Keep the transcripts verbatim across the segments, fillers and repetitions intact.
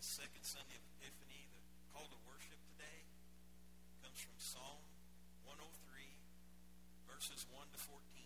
second Sunday of Epiphany, the call to worship today comes from Psalm one oh three, verses one to fourteen.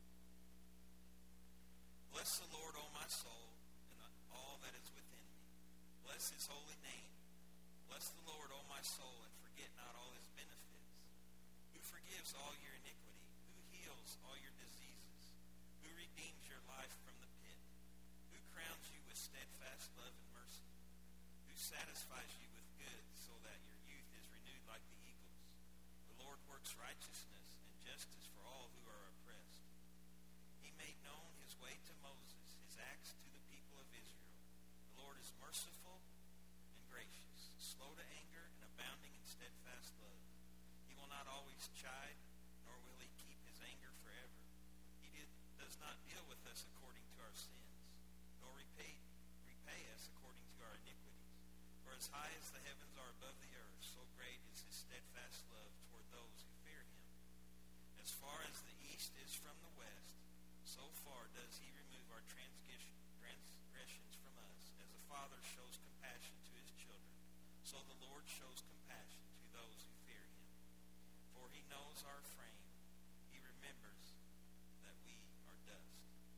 Bless the Lord, O my soul, and all that is within me. Bless his holy name. Bless the Lord, O my soul, and forget not all his benefits. Who forgives all your iniquity? Who heals all your diseases? Who redeems your life from the pit? Who crowns you with steadfast love and mercy? Who satisfies you with good so that your youth is renewed like the eagles? The Lord works righteousness and justice for all who are oppressed. He made known his way to Moses, his acts to the people of Israel. The Lord is merciful and gracious, slow to anger and abounding in steadfast love. He will not always chide, nor will he keep his anger forever. He did, does not deal with us according to our sins, nor repay, repay us according to our iniquities. For as high as the heavens are above the earth, so great is his steadfast love toward those who fear him. As far as the east is from the west, so far does he remove our transgressions from us. As a father shows compassion to his children, so the Lord shows compassion to those who fear him. For he knows our frame. He remembers that we are dust.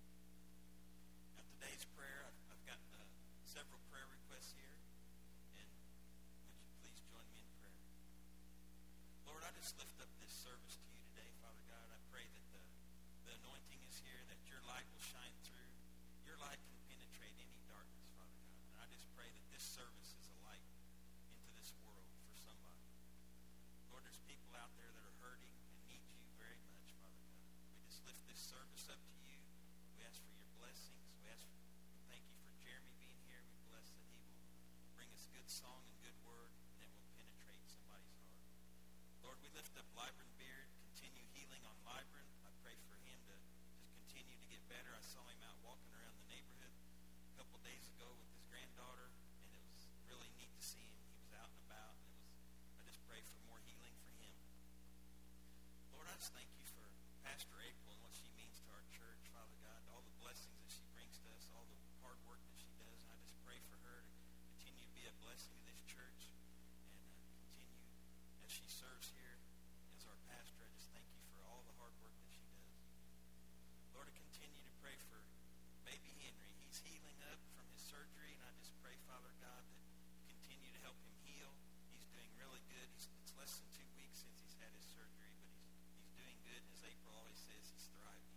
Now today's prayer, I've, I've got uh, several prayer requests here. And would you please join me in prayer? Lord, I just lift up this service to you today, Father God. I pray that the, the anointing is here, that your light will shine through. Your light can penetrate any darkness, Father God. And I just pray that this service is a light into this world for somebody. Lord, there's people out there that are hurting and need you very much, Father God. We just lift this service up to you. We ask for your blessings. We ask for, thank you for Jeremy being here. We bless that he will bring us good song and good word, and it will penetrate somebody's heart. Lord, we lift up Libran Beard. Continue healing on Libran. I pray for him to just continue to get better. I saw him out walking around the neighborhood a couple days ago with his granddaughter, and it was really neat to see him. He was out and about, and it was. I just pray for more healing for him. Lord, I just thank you for Pastor April and what she means to our church, Father God, all the blessings that she brings to us, all the hard work that she does. And I just pray for her to continue to be a blessing to this church and uh, continue as she serves here as our pastor. I just thank you for all the hard work that she does. Lord, I continue to pray for baby Henry. He's healing up from his surgery, and I just pray, Father God, that you continue to help him heal. He's doing really good. He's, it's less than two weeks since he's had his surgery, but he's he's doing good. And as April always says, he's thriving.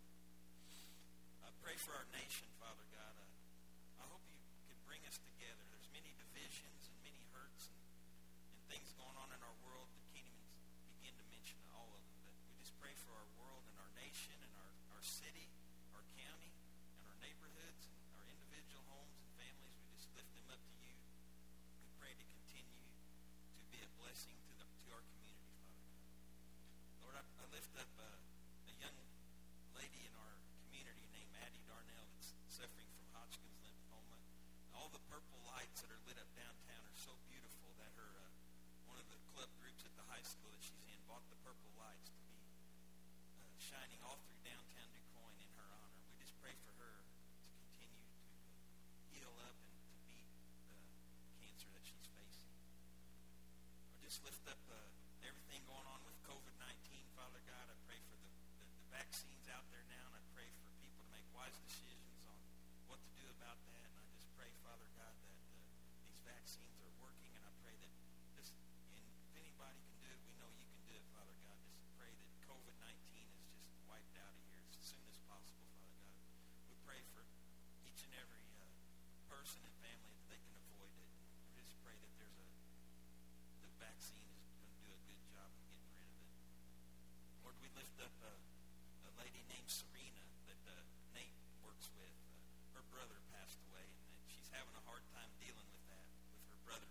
I pray for our nation, Father God. I, I hope you could bring us together. There's many divisions and many hurts and, and things going on in our world that can't even begin to mention all of them. But we just pray for our world and our nation and our, our city, our county, and our neighborhoods and our individual homes and families. We just lift them up to you. We pray to continue to be a blessing to the to our community, Father God. Lord, I, I lift up uh, a young lady in our community named Addie Darnell that's suffering from Hodgkin's lymphoma. And all the purple lights that are lit up downtown are so beautiful that her uh, one of the club groups at the high school that she's in bought the purple lights to be uh, shining all through downtown DuQuoin in her honor. We just pray for her to continue to uh, heal up and to beat the cancer that she's facing. Or just lift up uh, everything going on with covid nineteen, Father God. I pray for the, the, the vaccines out there now, and I pray for people to make wise decisions on what to do about that. And I just pray, Father God, that uh, these vaccines are working, and I pray that this, and if anybody can do it, we know you can do it, Father God. Just pray that covid nineteen is just wiped out of here as soon as possible, Father God. We pray for each and every uh, person and family that they can avoid it. We just pray that there's a the vaccine is going to do a good job of getting rid of it. Lord, we lift up a, a lady named Serena that uh, Nate works with. Uh, her brother passed away, and that she's having a hard time dealing with that, with her brother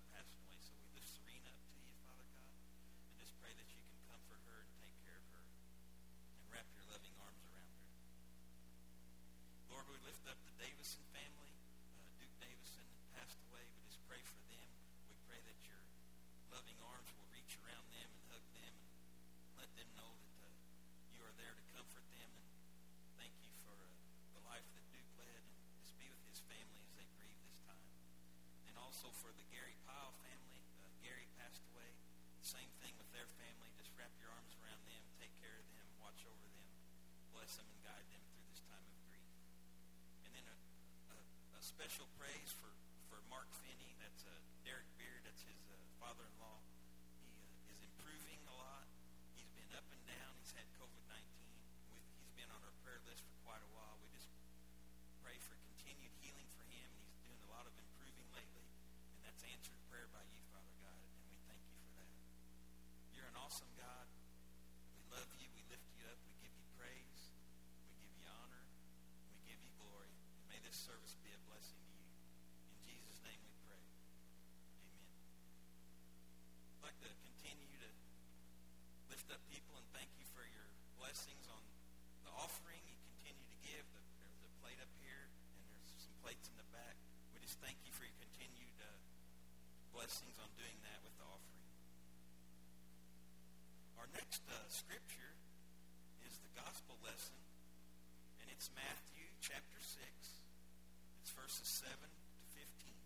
also for the Gary Pyle family. Uh, Gary passed away. Same thing with their family. Just wrap your arms around them, take care of them, watch over them, bless them and guide them through this time of grief. And then a, a, a special praise for, for Mark Finney. That's uh, Derek Beard. That's his uh, father-in-law. He uh, is improving a lot. He's been up and down. He's had covid nineteen. With, he's been on our prayer list for quite a while. We just pray for continued healing for him. He's doing a lot of improving lately. And that's answered prayer by you, Father God. And we thank you for that. You're an awesome God. We love you. We lift you up. We give you praise. We give you honor. We give you glory. And may this service be a blessing to you. In Jesus' name we pray. Amen. I'd like to continue to lift up people and thank you for your blessings on the offering you continue to give. The, there's a plate up here and there's some plates in the back. We just thank you for your continued uh, blessings on doing that with the offering. Our next uh, scripture is the gospel lesson, and it's Matthew chapter six. It's verses seven to fifteen.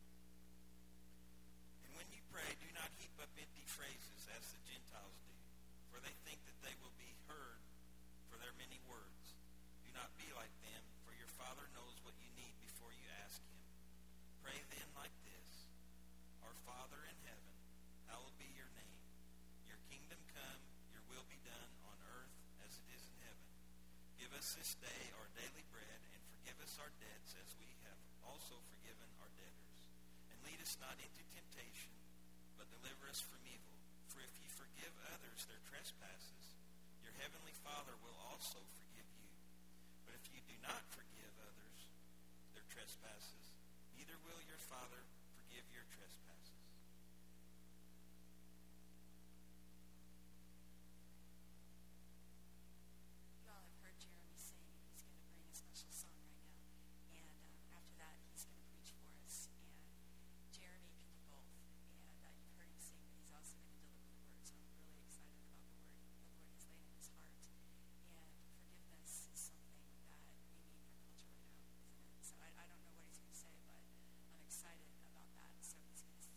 And when you pray, do not heap up empty phrases as the Gentiles do, for they think that they will be heard for their many words. Do not be like them, for your Father knows what you need before you ask him. Pray then like this: Our Father in heaven, hallowed be your name. Your kingdom come, your will be done on earth as it is in heaven. Give us this day our daily bread, and forgive us our debts as we have also forgiven our debtors. And lead us not into temptation, but deliver us from evil. For if you forgive others their trespasses, your heavenly Father will also forgive you. But if you do not forgive others their trespasses, neither will your Father forgive your trespasses. You all have heard Jeremy sing, and he's going to bring a special song right now. And um, after that, he's going to preach for us. And Jeremy can do both. And uh, you've heard him sing, but he's also going to deliver the word. So I'm really excited about the word the Lord has laid in his heart. And forgiveness is something that we need in our culture right now, isn't it? So I, I don't know what he's going to say, but I'm excited about that. So he's going to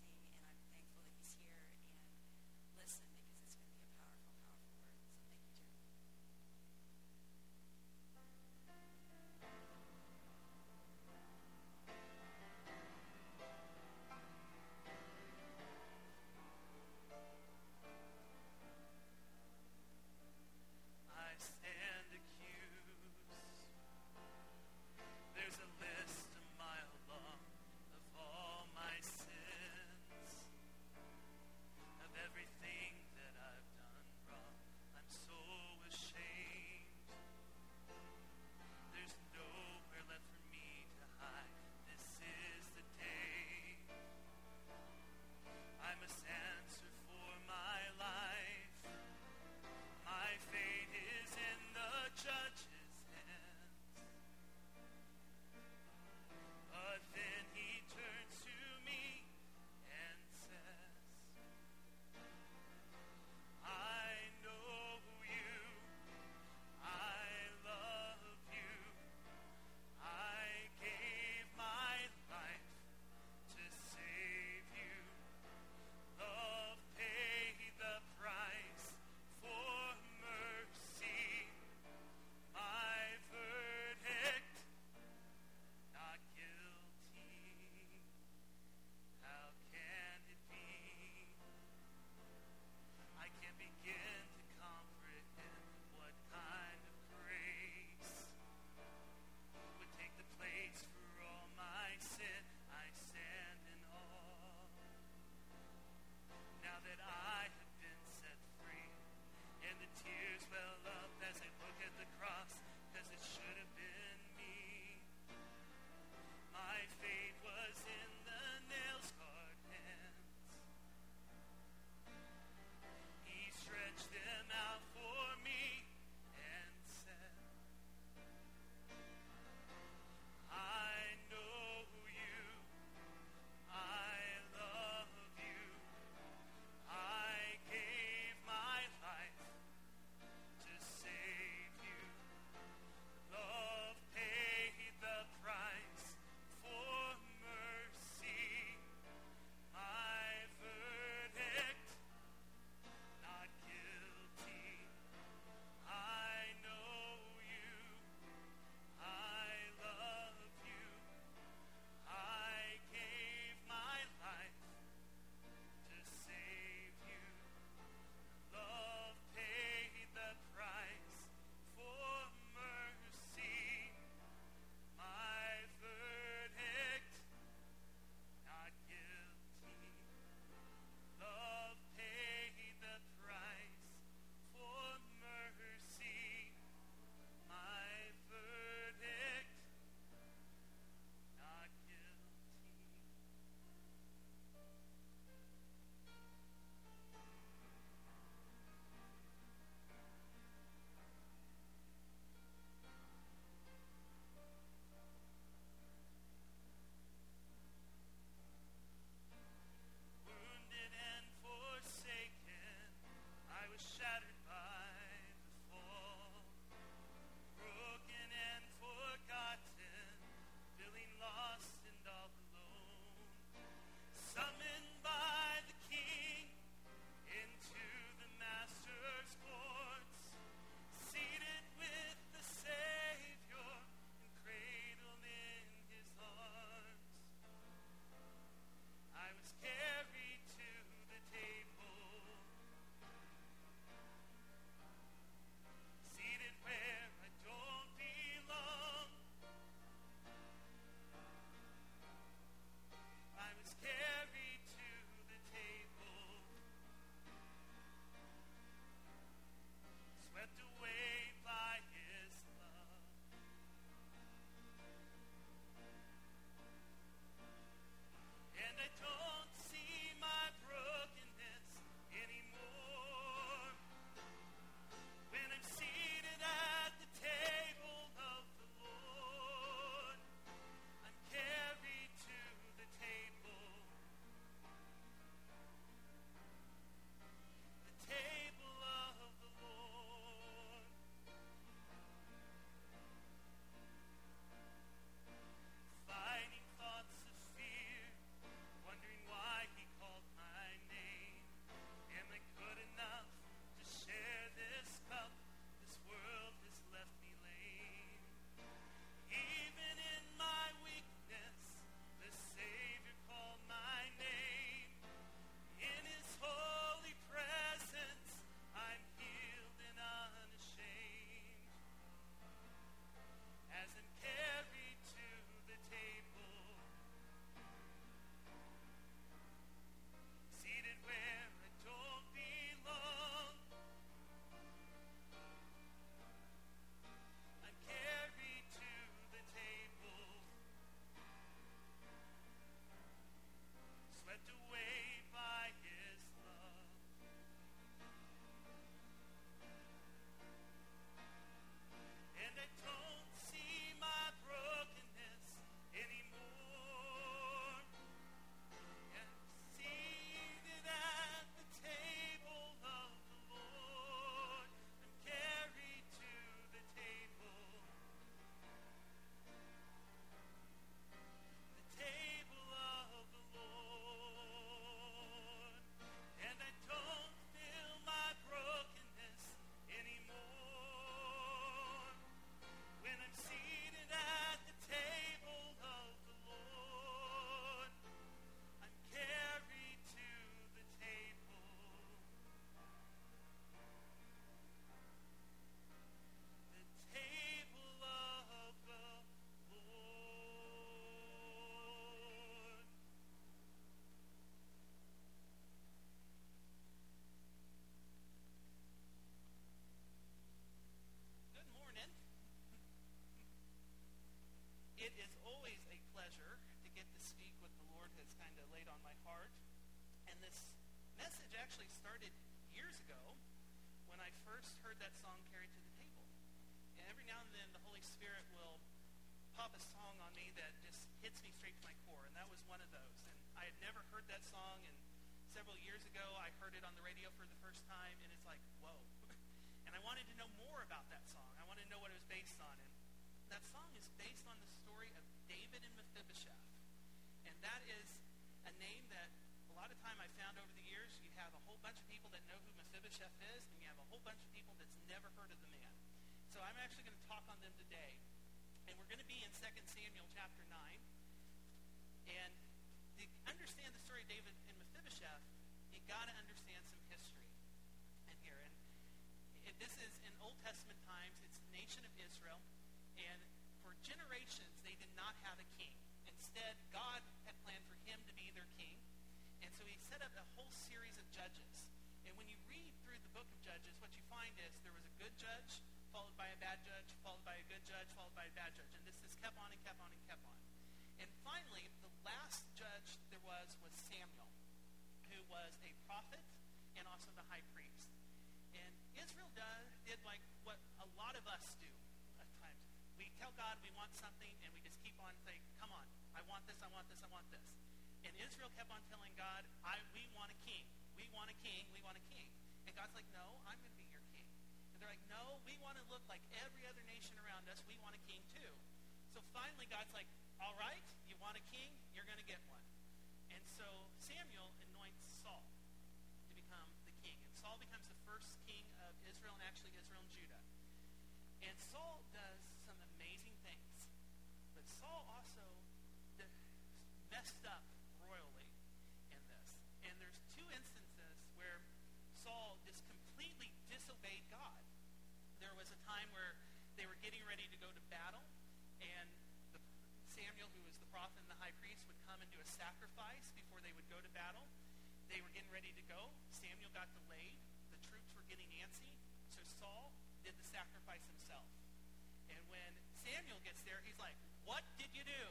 actually started years ago when I first heard that song, Carried to the Table. And every now and then the Holy Spirit will pop a song on me that just hits me straight to my core, and that was one of those. And I had never heard that song, and several years ago I heard it on the radio for the first time, and it's like, whoa. And I wanted to know more about that song. I wanted to know what it was based on. And that song is based on the story of David and Mephibosheth. And that is a name that a lot of time I found over the years, you have a whole bunch of people that know who Mephibosheth is, and you have a whole bunch of people that's never heard of the man. So I'm actually going to talk on them today. And we're going to be in Second Samuel chapter nine. And to understand the story of David and Mephibosheth, you got to understand some history in here. And it, this is in Old Testament times. It's the nation of Israel. And for generations, they did not have a king. Instead, God had planned for him to be their king. And so he set up a whole series of judges. And when you read through the book of Judges, what you find is there was a good judge, followed by a bad judge, followed by a good judge, followed by a bad judge. And this just kept on and kept on and kept on. And finally, the last judge there was was Samuel, who was a prophet and also the high priest. And Israel does, did like what a lot of us do at times. We tell God we want something, and we just keep on saying, come on, I want this, I want this, I want this. And Israel kept on telling God, I, we want a king. We want a king, we want a king. And God's like, no, I'm going to be your king. And they're like, no, we want to look like every other nation around us. We want a king too. So finally God's like, all right, you want a king? You're going to get one. And so Samuel anoints Saul to become the king. And Saul becomes the first king of Israel, and actually Israel and Judah. And Saul does some amazing things. But Saul also messed up royally in this. And there's two instances where Saul just completely disobeyed God. There was a time where they were getting ready to go to battle, and the, Samuel, who was the prophet and the high priest, would come and do a sacrifice before they would go to battle. They were getting ready to go. Samuel got delayed. The troops were getting antsy, so Saul did the sacrifice himself. And when Samuel gets there, he's like, what did you do?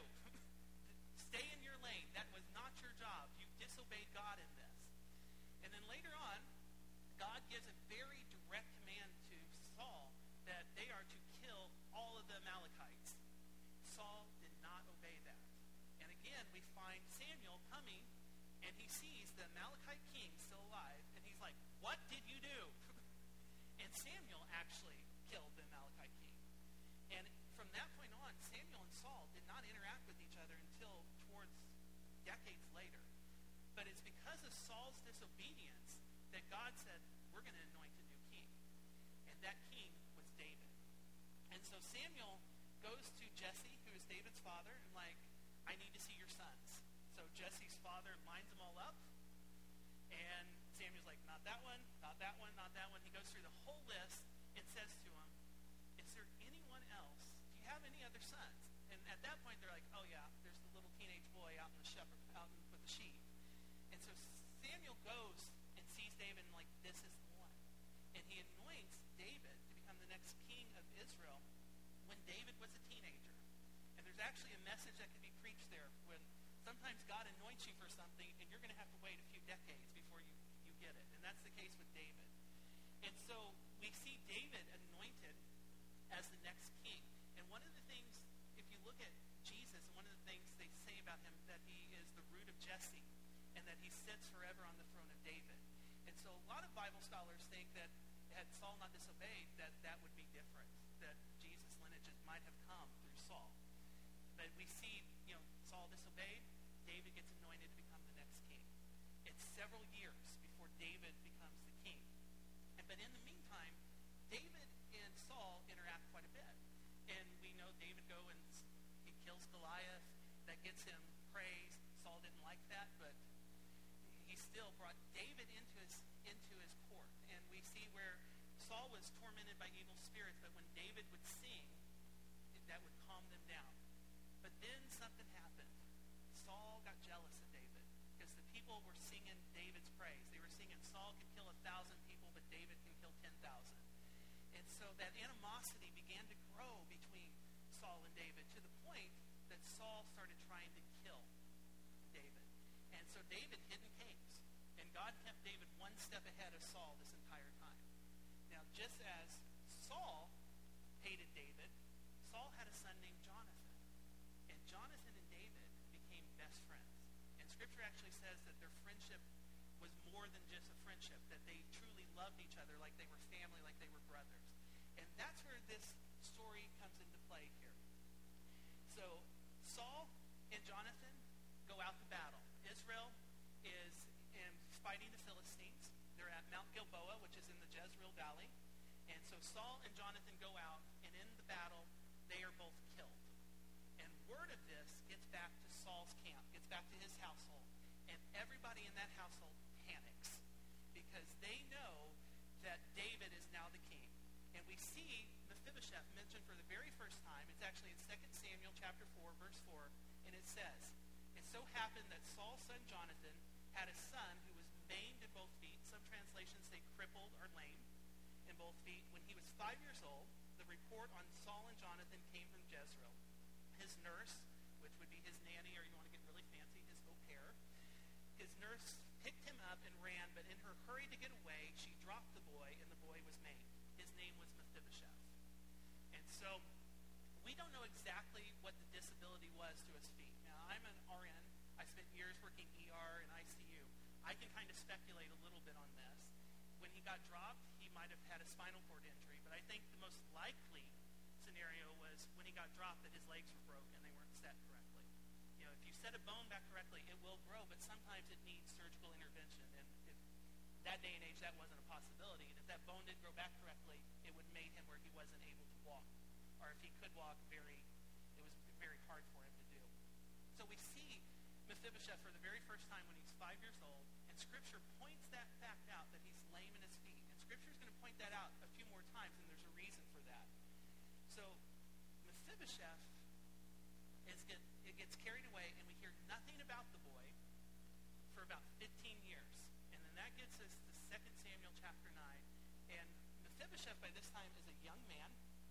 Stay in your lane. That was not your job. You disobeyed God in this. And then later on, God gives a very direct command to Saul that they are to kill all of the Amalekites. Saul did not obey that. And again, we find Samuel coming, and he sees the Amalekite king still alive, and he's like, what did you do? And Samuel actually killed the Amalekite king. And from that point on, Samuel and Saul did not interact with each other until towards decades later. But it's because of Saul's disobedience that God said, we're going to anoint a new king. And that king was David. And so Samuel goes to Jesse, who is David's father, and like, I need to see your sons. So Jesse's father lines them all up. And Samuel's like, not that one, not that one, not that one. He goes through the whole list and says to him, is there anyone else? Do you have any other sons? And at that point, they're like, oh yeah, there's the little teenage boy out in the shepherd, out in, with the sheep. And so Samuel goes and sees David and like, this is the one. And he anoints David to become the next king of Israel when David was a teenager. And there's actually a message that can be preached there when sometimes God anoints you for something and you're going to have to wait a few decades before you, you get it. And that's the case with David. And so we see David anointed as the next king. And one of the things, if you look at Jesus, one of the things they say about him, that he is the root of Jesse and that he sits forever on the throne of David. And so a lot of Bible scholars think that had Saul not disobeyed, that that would be different, that Jesus' lineage might have come through Saul. But we see, you know, Saul disobeyed, David gets anointed to become the next king. It's several years before David becomes the king. And, but in the meantime, David and Saul interact quite a bit. And we know David go and he kills Goliath. That gets him praise. Saul didn't like that, but he still brought David into his into his court. And we see where Saul was tormented by evil spirits, but when David would sing, that would calm them down. But then something happened. Saul got jealous of David because the people were singing David's praise. They were singing, Saul can kill a thousand people, but David can kill ten thousand. And so that animosity began to grow between Saul and David to the point that Saul started trying to kill David. And so David hid in caves. And God God kept David one step ahead of Saul this entire time. Now, just as Saul hated David, Saul had a son named Jonathan. And Jonathan and David became best friends. And Scripture actually says that their friendship was more than just a friendship, that they truly loved each other like they were family, like they were brothers. And that's where this story comes into play here. So Saul and Jonathan go out to battle. Israel is in fighting the Philistines. They're at Mount Gilboa, which is in the Jezreel Valley. And so Saul and Jonathan go out, and in the battle, they are both killed. And word of this gets back to Saul's camp, gets back to his household. And everybody in that household panics because they know that David is now the king. And we see Mephibosheth mentioned for the very first time. It's actually in Second Samuel chapter four, verse four, and it says, "It so happened that Saul's son Jonathan had a son who was maimed in both feet." Some translations say crippled or lame in both feet. When he was five years old, the report on Saul and Jonathan came from Jezreel. His nurse, which would be his nanny, or you want to get really fancy, his au pair, his nurse picked him up and ran, but in her hurry to get away, she dropped the boy, and the boy was maimed. His name was Mephibosheth. And so we don't know exactly what the disability was to his feet. Now, I'm an R N. I spent years working E R and I C U. I can kind of speculate a little bit on this. When he got dropped, he might have had a spinal cord injury, but I think the most likely scenario was when he got dropped that his legs were broken, they weren't set correctly. You know, if you set a bone back correctly, it will grow, but sometimes it needs surgical intervention. And if that day and age, that wasn't a possibility. And if that bone didn't grow back correctly, it would have made him where he wasn't able to walk. Or if he could walk, very, it was very hard for him to do. So we see Mephibosheth for the very first time when he's five years old, and Scripture points that fact out, that he's lame in his feet. And Scripture is going to point that out a few more times, and there's a reason for that. So Mephibosheth is get, it gets carried away, and we hear nothing about the boy for about fifteen years. And then that gets us to Second Samuel chapter nine. And Mephibosheth by this time is a young man.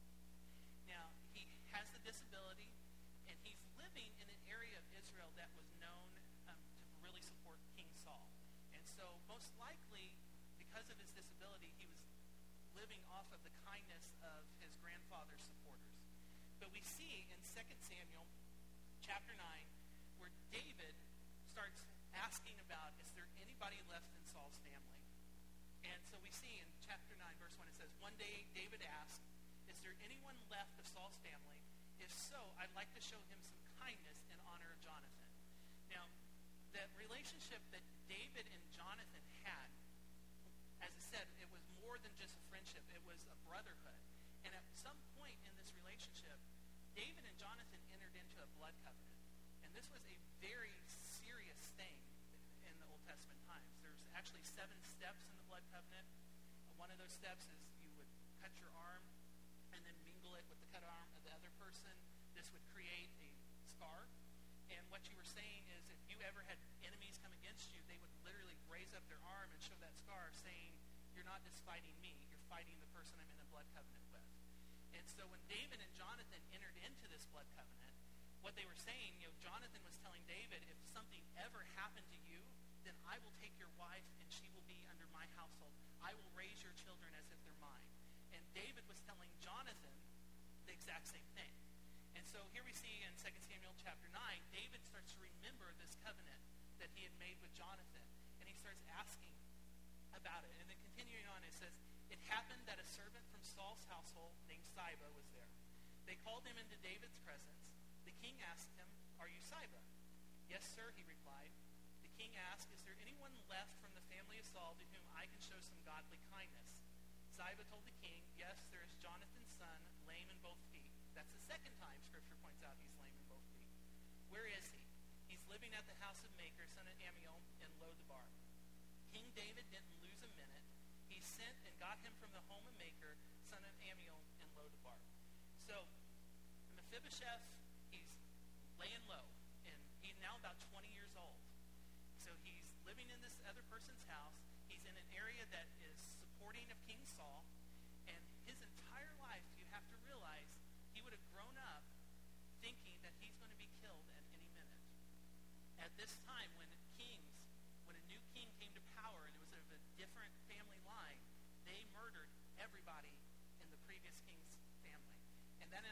Now, he has the disability, and he's living in an area of Israel that was known um, to really support King Saul. And so most likely, because of his disability, he was living off of the kindness of his grandfather's supporters. But we see in Second Samuel chapter nine where David starts asking about, is there anybody left in Saul's family? And so we see in chapter nine, verse one, it says, "One day David asked, is there anyone left of Saul's family? If so, I'd like to show him some kindness in honor of Jonathan." Now, that relationship that David and Jonathan had, as I said, it was more than just a friendship. It was a brotherhood. And at some point in this relationship, David and Jonathan entered into a blood covenant. And this was a very serious thing in the Old Testament times. There's actually seven steps in the blood covenant. One of those steps is you would cut your arm and then mingle it with the cut arm of the other person. This would create a scar. And what you were saying is if you ever had enemies come against you, they would literally raise up their arm and show that scar saying, you're not just fighting me, you're fighting the person I'm in a blood covenant with. And so when David and Jonathan entered into this blood covenant, what they were saying, you know, Jonathan was telling David, if something ever happened to you, then I will take your wife and she will be under my household. I will raise your children as if they're mine. And David was telling Jonathan the exact same thing. And so here we see in Second Samuel chapter nine, David starts to remember this covenant that he had made with Jonathan. And he starts asking about it. And then continuing on, it says, "It happened that a servant from Saul's household named Siba was there. They called him into David's presence. The king asked him, 'Are you Siba?' 'Yes, sir,' he replied. The king asked, 'Is there anyone left from the family of Saul to whom I can show some godly kindness?' Siba told the king, 'Yes, there is Jonathan's son, lame in both feet.'" That's the second time Scripture points out he's lame in both feet. "Where is he?" "He's living at the house of Maker, son of Amiel, in Lo-debar." King David didn't lose a minute. He sent and got him from the home of Maker, son of Amiel, in Lo-debar. So Mephibosheth, he's laying low, and he's now about twenty years old. So he's living in this other person's house. He's in an area that is supporting of King Saul, and his entire life, you have to realize, he would have grown up thinking that he's going to be killed at any minute. At this time, when kings, when a new king came to power and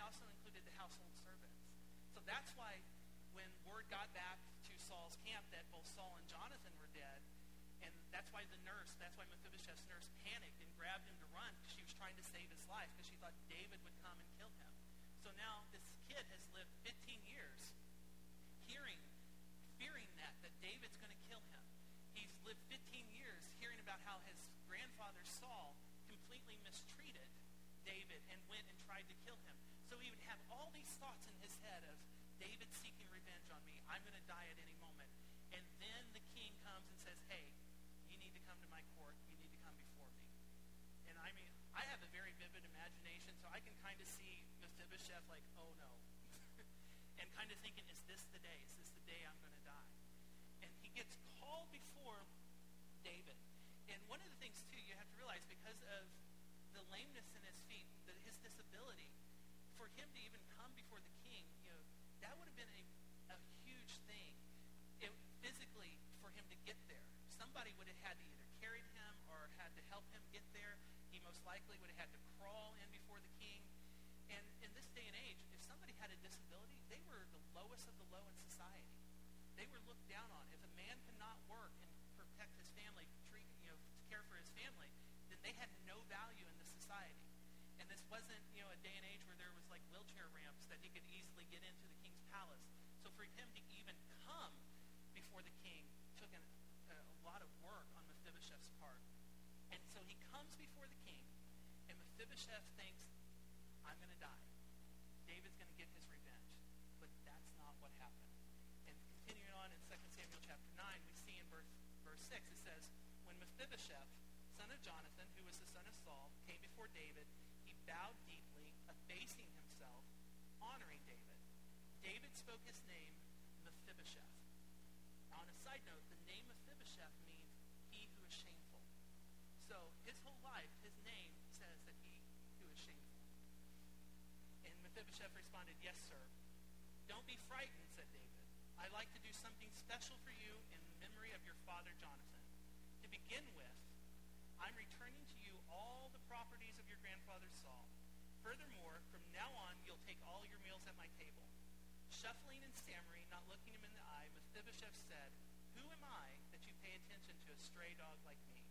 also included the household servants. So that's why when word got back to Saul's camp that both Saul and Jonathan were dead, and that's why the nurse, that's why Mephibosheth's nurse panicked and grabbed him to run because she was trying to save his life because she thought David would come and kill him. So now this kid has lived fifteen years hearing, fearing that, that David's going to kill him. He's lived fifteen years hearing about how his grandfather Saul completely mistreated David and went and tried to kill him. So he would have all these thoughts in his head of David seeking revenge on me. I'm going to die at any moment. And then the king comes and says, hey, you need to come to my court. You need to come before me. And I mean, I have a very vivid imagination, so I can kind of see Mephibosheth like, oh no. And kind of thinking, is this the day? Is this the day I'm going to die? And he gets called before David. And one of the things, too, you have to realize, because of the lameness in his feet, the, his disability, for him to even come before the king, you know, that would have been a, a huge thing. It, physically, for him to get there. Somebody would have had to either carry him or had to help him get there. He most likely would have had to crawl in before the king. And in this day and age, if somebody had a disability, they were the lowest of the low in society. They were looked down on. If a man could not work and protect his family, treat, you know, care for his family, then they had no value in the society. And this wasn't, you know, a day and age where there was like wheelchair ramps that he could easily get into the king's palace. So for him to even come before the king took an, a, a lot of work on Mephibosheth's part. And so he comes before the king, and Mephibosheth thinks, I'm going to die. David's going to get his revenge. But that's not what happened. And continuing on in Second Samuel chapter nine, we see in verse, verse six, it says, when Mephibosheth, son of Jonathan, who was the son of Saul, came before David, he bowed deeply, abasing himself, honoring David. David spoke his name, Mephibosheth. Now, on a side note, the name Mephibosheth means he who is shameful. So his whole life, his name says that he who is shameful. And Mephibosheth responded, yes, sir. Don't be frightened, said David. I'd like to do something special for you in memory of your father Jonathan. To begin with, I'm returning to you all the properties of your grandfather Saul. Furthermore, from now on, you'll take all your meals at my table. Shuffling and stammering, not looking him in the eye, Mephibosheth said, who am I that you pay attention to a stray dog like me?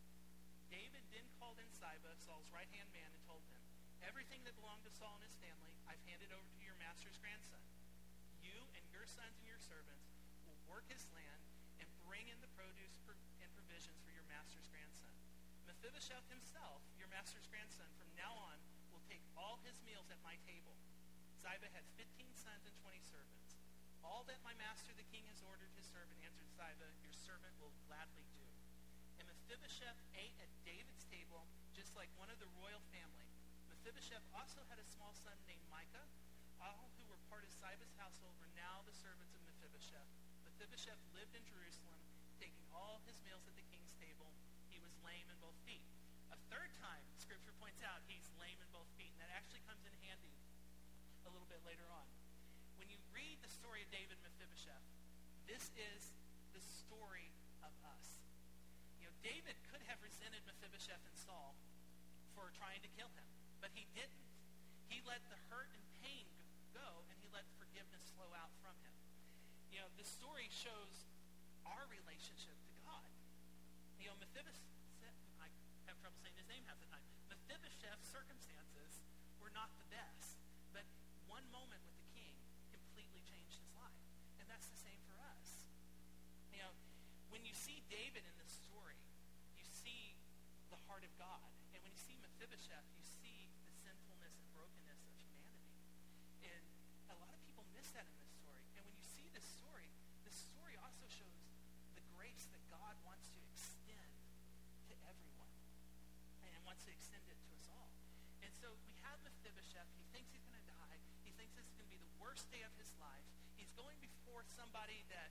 David then called in Ziba, Saul's right-hand man, and told him, everything that belonged to Saul and his family I've handed over to your master's grandson. You and your sons and your servants will work his land and bring in the produce and provisions for your master's grandson. Mephibosheth himself, your master's grandson, from now on will take all his meals at my table. Ziba had fifteen sons and twenty servants. All that my master the king has ordered his servant, answered Ziba, your servant will gladly do. And Mephibosheth ate at David's table just like one of the royal family. Mephibosheth also had a small son named Micah. All who were part of Ziba's household were now the servants of Mephibosheth. Mephibosheth lived in Jerusalem, taking all his meals at the king's table. He was lame in both feet. A third time, Scripture points out he's lame in both feet, and that actually comes in handy a little bit later on. When you read the story of David and Mephibosheth, this is the story of us. You know, David could have resented Mephibosheth and Saul for trying to kill him, but he didn't. He let the hurt and pain go, and he let forgiveness flow out from him. You know, the story shows our relationship to God. You know, Mephibosheth, I have trouble saying his name half the time. Mephibosheth's circumstances were not the best, but one moment with the king completely changed his life. And that's the same for us. You know, when you see David in this story, you see the heart of God. And when you see Mephibosheth, you see the sinfulness and brokenness of humanity. And a lot of people miss that in this story. And when you see this story, this story also shows the grace that God wants to extend to everyone and wants to extend it to us all. And so we have Mephibosheth. He thinks he's going to die. He thinks this is going to be the worst day of his life. He's going before somebody that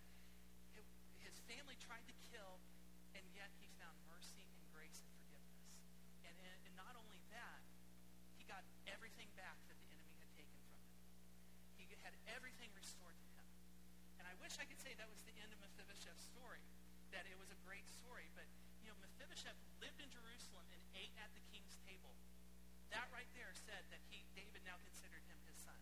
his family tried to kill, and yet he found mercy and grace and forgiveness. And, and, and not only that, he got everything back that the enemy had taken from him. He had everything restored to him. And I wish I could say that was the end of Mephibosheth's story, that it was a great story. But, you know, Mephibosheth lived in Jerusalem and ate at the king's table. That right there said that he, David now considered him his son.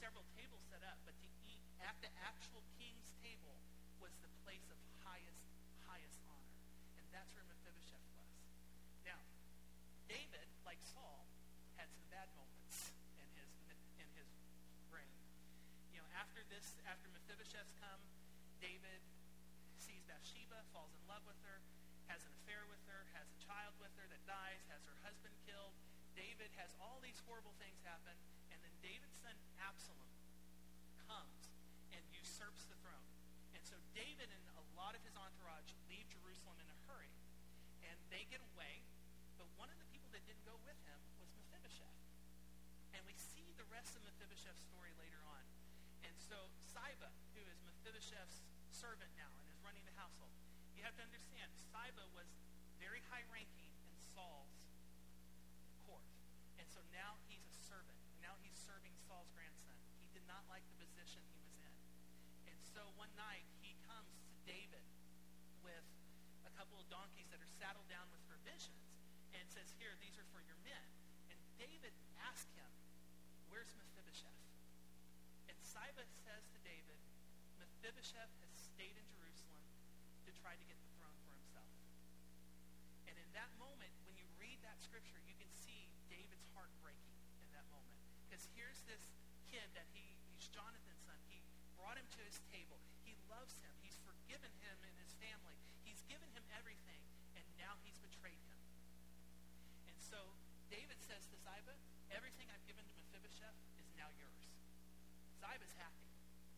several tables set up, but to eat at the actual king's table was the place of highest, highest honor. And that's where Mephibosheth was. Now, David, like Saul, had some bad moments in his in his reign. You know, after this, after Mephibosheth's come, David sees Bathsheba, falls in love with her, has an affair with her, has a child with her that dies, has her husband killed. David has all these horrible things happen, and then David's son Absalom comes and usurps the throne. And so David and a lot of his entourage leave Jerusalem in a hurry, and they get away, but one of the people that didn't go with him was Mephibosheth. And we see the rest of Mephibosheth's story later on. And so Ziba, who is Mephibosheth's servant now and is running the household, you have to understand, Ziba was very high-ranking in Saul's court. And so now he's a servant. Now he's serving Saul's grandson. He did not like the position he was in. And so one night he comes to David with a couple of donkeys that are saddled down with provisions and says, here, these are for your men. And David asked him, where's Mephibosheth? And Ziba says to David, Mephibosheth has stayed in Jerusalem to try to get the throne for himself. And in that moment, when you read that scripture, you can see David's heart breaking in that moment. Because here's this kid that he, he's Jonathan's son. He brought him to his table. He loves him. He's forgiven him and his family. He's given him everything, and now he's betrayed him. And so David says to Ziba, everything I've given to Mephibosheth is now yours. Ziba's happy.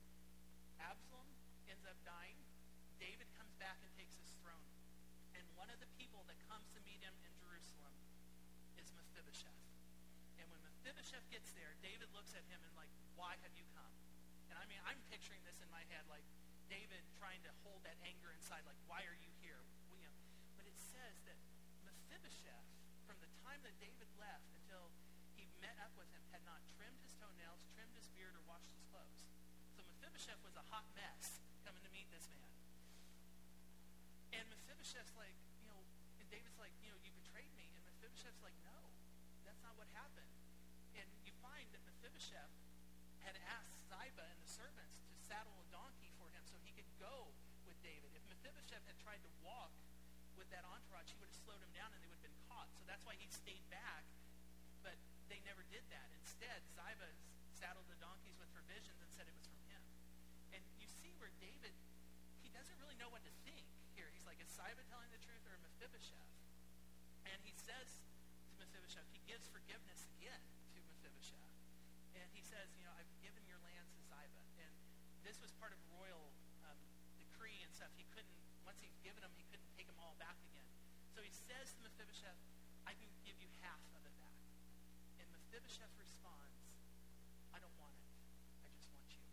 Absalom ends up dying. David comes back and takes his throne. And one of the people that comes to meet him in Jerusalem is Mephibosheth. And when Mephibosheth gets there, David looks at him and like, why have you come? And I mean, I'm picturing this in my head, like David trying to hold that anger inside, like, why are you here? Well, you know, but it says that Mephibosheth, from the time that David left until he met up with him, had not trimmed his toenails, trimmed his beard, or washed his clothes. So Mephibosheth was a hot mess coming to meet this man. And Mephibosheth's like, you know, and David's like, you know, you betrayed me. And Mephibosheth's like, no, that's not what happened. And you find that Mephibosheth had asked Ziba and the servants to saddle a donkey for him so he could go with David. If Mephibosheth had tried to walk with that entourage, he would have slowed him down and they would have been caught. So that's why he stayed back, but they never did that. Instead, Ziba saddled the donkeys with provisions and said it was from him. And you see where David, he doesn't really know what to think here. He's like, is Ziba telling the truth or Mephibosheth? And he says to Mephibosheth, he gives forgiveness again to Mephibosheth. And he says, you know, I've given your lands to Ziba. And this was part of royal um, decree and stuff. He couldn't, once he'd given them, he couldn't take them all back again. So he says to Mephibosheth, I can give you half of it back. And Mephibosheth responds, I don't want it. I just want you.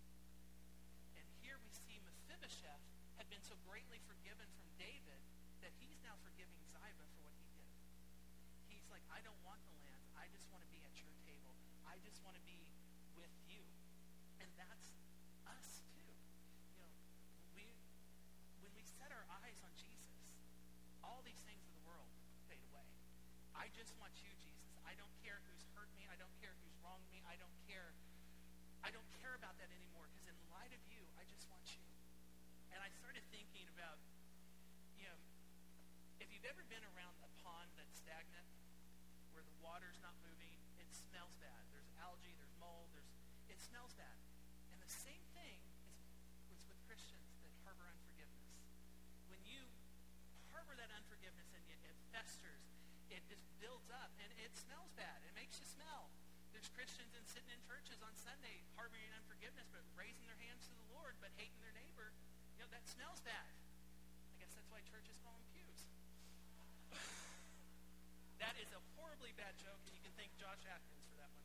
And here we see Mephibosheth had been so greatly forgiven from David that he's now forgiving Ziba for what he did. He's like, I don't want the land. I just want to be at your table. I just want to be with you. And that's us too. You know, we when we set our eyes on Jesus, all these things of the world fade away. I just want you, Jesus. I don't care who's hurt me. I don't care who's wronged me. I don't care. I don't care about that anymore because in light of you, I just want you. And I started thinking about, you know, if you've ever been around a pond that's stagnant, where the water's not moving, it smells bad. There's algae, there's mold, there's it smells bad. And the same thing is, is with Christians that harbor unforgiveness. When you harbor that unforgiveness in you, it festers, it just builds up, and it smells bad. It makes you smell. There's Christians in sitting in churches on Sunday harboring unforgiveness, but raising their hands to the Lord, but hating their neighbor. You know, that smells bad. I guess that's why churches call them pews. That is a horribly bad joke, and you can thank Josh Atkins for that one.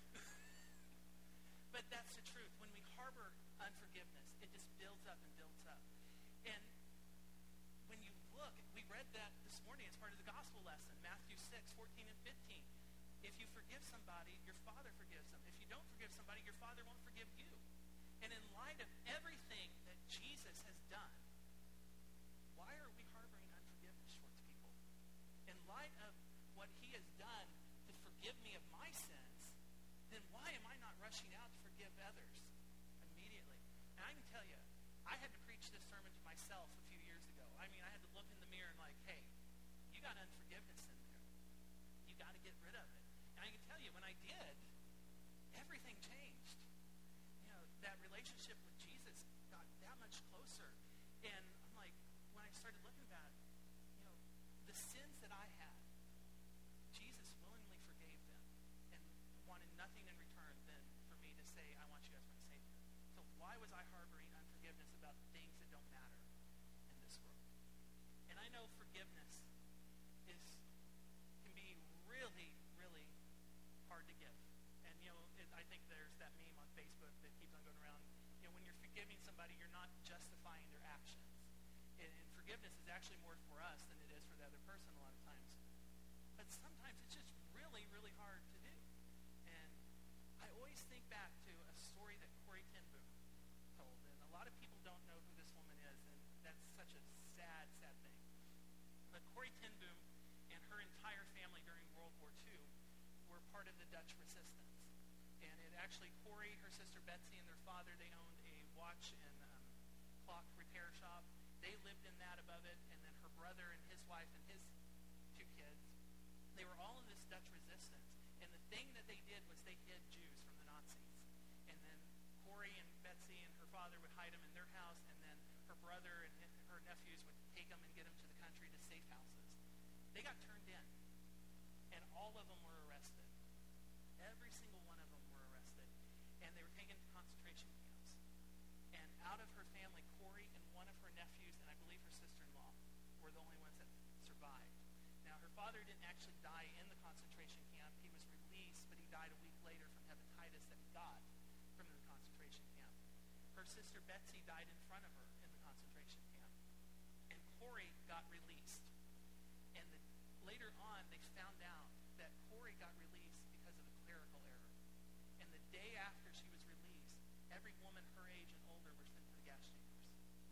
But that's the truth. When we harbor unforgiveness, it just builds up and builds up. And when you look, we read that this morning as part of the gospel lesson, Matthew six, fourteen and fifteen. If you forgive somebody, your Father forgives them. If you don't forgive somebody, your Father won't forgive you. And in light of everything that Jesus has done, why are we harboring unforgiveness towards people? In light of what he has done to forgive me of my sins, then why am I not rushing out to forgive others immediately? And I can tell you, I had to preach this sermon to myself a few years ago. I mean, I had to look in the mirror and like, hey, you got unforgiveness in there. You got to get rid of it. And I can tell you, when I did, everything changed. You know, that relationship with Jesus got that much closer. And I'm like, when I started looking back, you know, the sins that I had, Jesus willingly forgave them and wanted nothing in return than for me to say, I want you as my Savior. So why was I harboring unforgiveness about things that don't matter in this world? And I know forgiveness is can be really, really hard to give. And, you know, it, I think there's that meme on Facebook that keeps on going around. You know, when you're forgiving somebody, you're not justifying their actions. And, and forgiveness is actually more for us than it is for the other person a lot of times. But sometimes it's just really, really hard to do. And I always think back to a story that Corrie ten Boom told. And a lot of people don't know who this woman is. And that's such a sad, sad thing. But Corrie ten Boom and her entire family during World War Two were part of the Dutch resistance. And it actually, Corrie, her sister Betsy, and their father, they owned a watch and um, clock repair shop. They lived in that above it. And then her brother and his wife and his two kids, they were all in this Dutch resistance. And the thing that they did was they hid Jews from the Nazis. And then Corrie and Betsy and her father would hide them in their house, and then her brother and her nephews would take them and get them to the country to safe houses. They got turned in, and all of them were arrested. Every single one of them were arrested, and they were taken to concentration camps. And out of her family, Corrie and one of her nephews, and I believe her sister-in-law, were the only ones that survived. Now, her father didn't actually die in the concentration camp. He was released, but he died a week later from hepatitis that he got from the concentration camp. Her sister Betsy died in front of her in the concentration camp. And Corrie got released. And the, later on, they found out that Corrie got released because of a clerical error. And the day after she was released, every woman her age and older were sent to the gas chambers.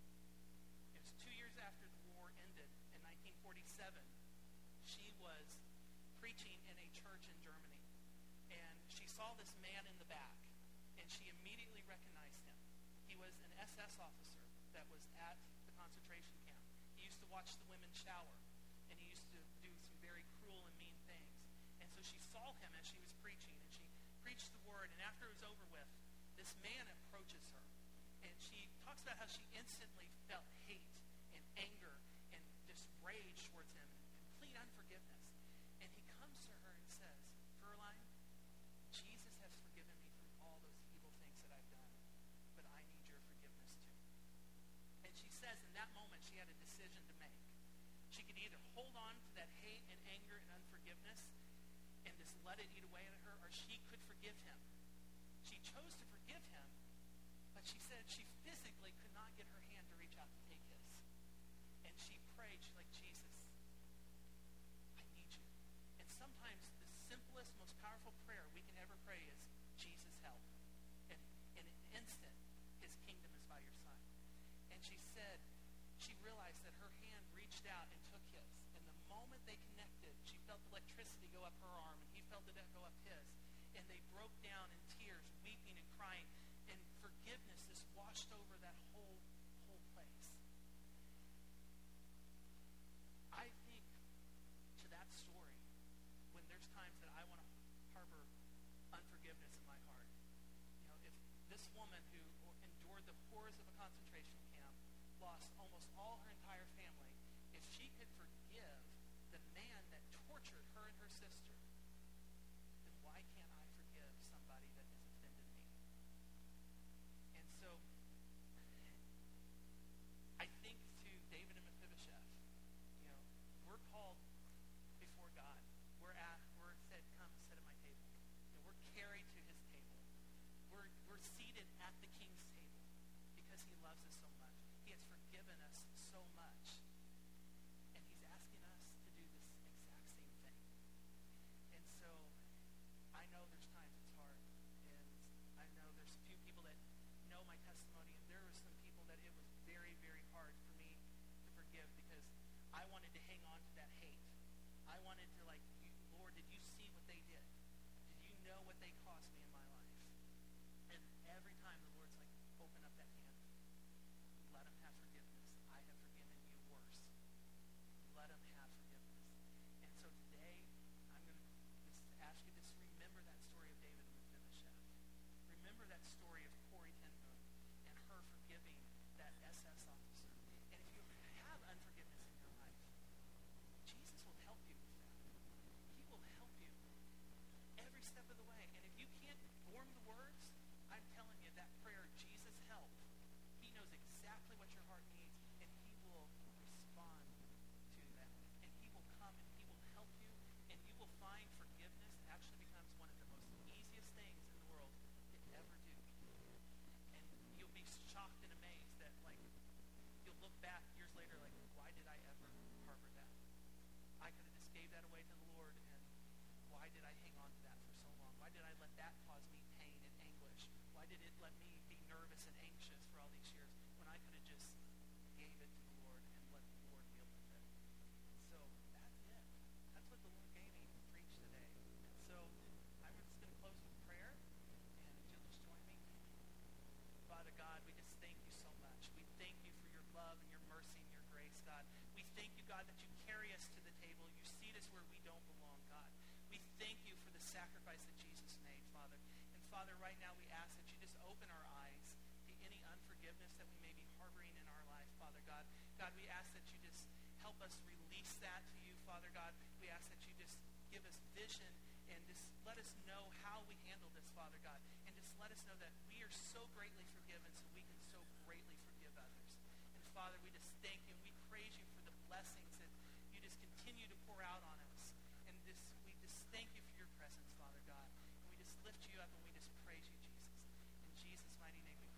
It was two years after the war ended in nineteen forty-seven. She was preaching in a church in Germany. And she saw this man in the back, and she immediately recognized him. He was an S S officer that was at the concentration camp. He used to watch the women shower, and he used to do some very cruel and mean things. And so she saw him as she was preaching, and she preached the word, and after it was over with, this man approaches her, and she talks about how she instantly felt hate and anger and just rage towards him, complete unforgiveness. And he comes to her and says, Fräulein, Jesus has forgiven me from all those evil things that I've done, but I need your forgiveness too. And she says in that moment she had a decision to make. She could either hold on to that hate and anger and unforgiveness and just let it eat away at her, or she could forgive him. She chose to forgive him, but she said she physically could not get her hand to reach out to take his. And she prayed, she's like, Jesus, I need you. And sometimes the simplest, most powerful prayer we can ever pray is, Jesus, help. And in an instant, his kingdom is by your side. And she said, she realized that her hand reached out and took his. And the moment they connected, she felt electricity go up her arm, and he felt it go up his. And they broke down in tears, weeping and crying. And forgiveness just washed over that whole, whole place. I think to that story, when there's times that I want to harbor unforgiveness in my heart, you know, if this woman who endured the horrors of a concentration camp, lost almost all her entire family, if she could forgive the man that tortured her and her sister, then why can't I forgive somebody that has offended me? And so I think to David and Mephibosheth, you know, we're called before God. We're at, we're said, come sit at my table. You know, we're carried to his table. We're we're seated at the king's table because he loves us so much. He has forgiven us so much. And he's asking us to do this exact same thing. And so I know there's times it's hard. And I know there's a few people that know my testimony, and there were some people that it was very, very hard for me to forgive because I wanted to hang on to that hate. I wanted to, like, you, Lord, did you see what they did? Did you know what they cost me in my why did I hang on to that for so long? Why did I let that cause me pain and anguish? Why did it let me be nervous and anxious for all these years when I could have just gave it to the Lord and let the Lord deal with it? So that's it. That's what the Lord gave me to preach today. And so I'm just going to close with prayer, and if you'll just join me. Father God, we just thank you so much. We thank you for your love and your mercy and your grace, God. We thank you, God, that you carry us to the table. You seat us where we don't belong, God. We thank you for the sacrifice that Jesus made, Father. And Father, right now we ask that you just open our eyes to any unforgiveness that we may be harboring in our life, Father God. God, we ask that you just help us release that to you, Father God. We ask that you just give us vision and just let us know how we handle this, Father God. And just let us know that we are so greatly forgiven so we can so greatly forgive others. And Father, we just thank you and we praise you for the blessings that you just continue to pour out on us. And this, we just thank you for your presence, Father God. And we just lift you up and we just praise you, Jesus. In Jesus' mighty name we